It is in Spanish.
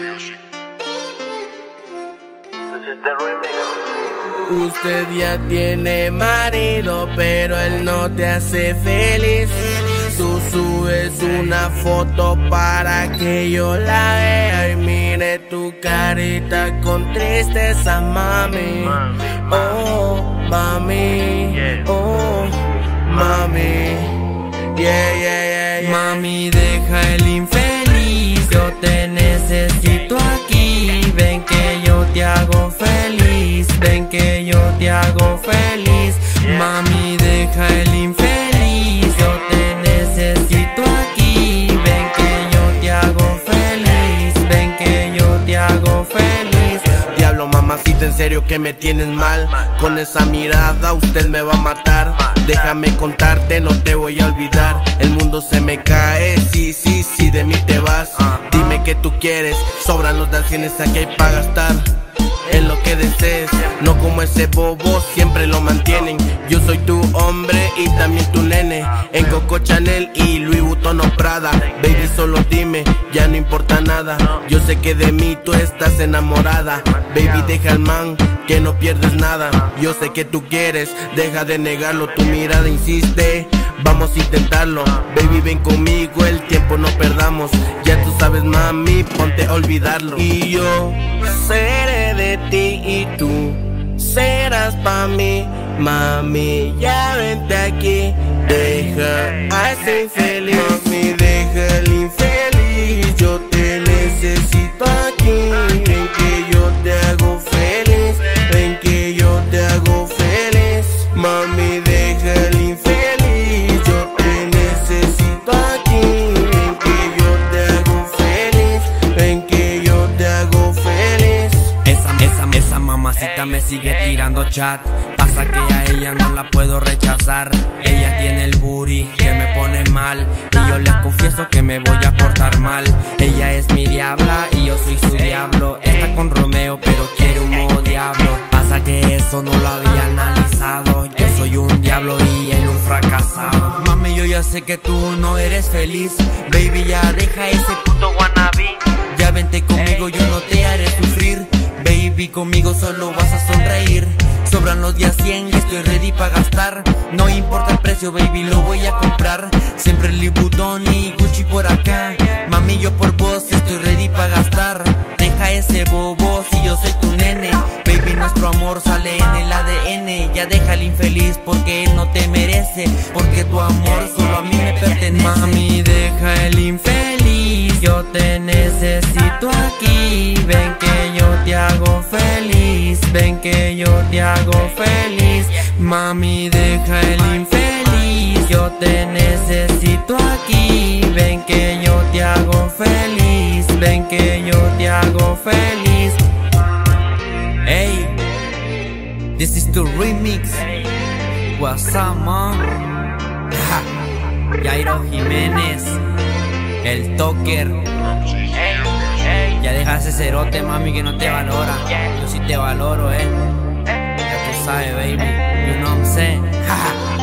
Usted ya tiene marido, pero él no te hace feliz. Tú subes una foto para que yo la vea y mire tu carita con tristeza, mami. Oh, mami. Oh, mami. Yeah, yeah, yeah. Mami, deja el infeliz. Yo te necesito aquí. Ven que yo te hago feliz. Ven que yo te hago feliz. Mami, deja el infeliz. Yo te necesito aquí. Ven que yo te hago feliz. Ven que yo te hago feliz. Diablo, mamacita, en serio que me tienes mal. Con esa mirada usted me va a matar. Déjame contarte, no te voy a olvidar. El mundo se me cae, sí, sí, sí, de mí te vas. Dime qué tú quieres, sobran los dalcines, aquí hay pa' gastar. En lo que desees, no como ese bobo, siempre lo mantienen. Yo soy tu hombre y también tu nene. En Coco Chanel y Louis Vuitton o Prada. Baby, solo dime, ya no importa nada. Yo sé que de mí tú estás enamorada. Baby, deja al man, que no pierdes nada. Yo sé que tú quieres, deja de negarlo. Tu mirada insiste, vamos a intentarlo. Baby, ven conmigo, el tiempo no perdamos. Ya tú sabes, mami, ponte a olvidarlo. Y yo seré de ti y tú serás pa' mí. Mami, ya vente aquí. Deja a ese infeliz. Mami, deja el infeliz. Yo te necesito aquí. Ven que yo te hago feliz. Ven que yo te hago feliz. Mami, deja el infeliz. Yo te necesito aquí. Ven que yo te hago feliz. Ven que yo te hago feliz. Esa mamacita me sigue tirando chat. Pasa que a ella no la puedo rechazar. Ella tiene el booty que me pone mal. Y yo le confieso que me voy a portar mal. Ella es mi diabla y yo soy su diablo. Está con Romeo pero quiere un modo diablo. Pasa que eso no lo había analizado. Yo soy un diablo y él un fracasado. Mami, yo ya sé que tú no eres feliz. Baby, ya deja ese puto wannabe. Ya vente conmigo, yo no te haré sufrir. Baby, conmigo solo vas a sonreír. Sobran los días 100 y estoy ready pa' gastar. No importa el precio, baby, lo voy a comprar. Siempre Louis Vuitton y Gucci por acá. Mami, yo por vos estoy ready pa' gastar. Deja ese bobo si yo soy tu nene. Baby, nuestro amor sale en el ADN. Ya deja al infeliz porque él no te merece. Porque tu amor solo a mí me pertenece. Mami, deja el infeliz. Yo te necesito aquí. Ven que yo te hago feliz. Ven que yo te hago feliz. Mami, deja el infeliz. Yo te necesito aquí. Ven que yo te hago feliz. Ven que yo te hago feliz. Hey, this is the remix. What's up, man? Jairo Jiménez, el toker. Ya deja ese cerote, mami, que no te valora. Yo sí te valoro, Ya tú sabes, baby. You know what I'm saying?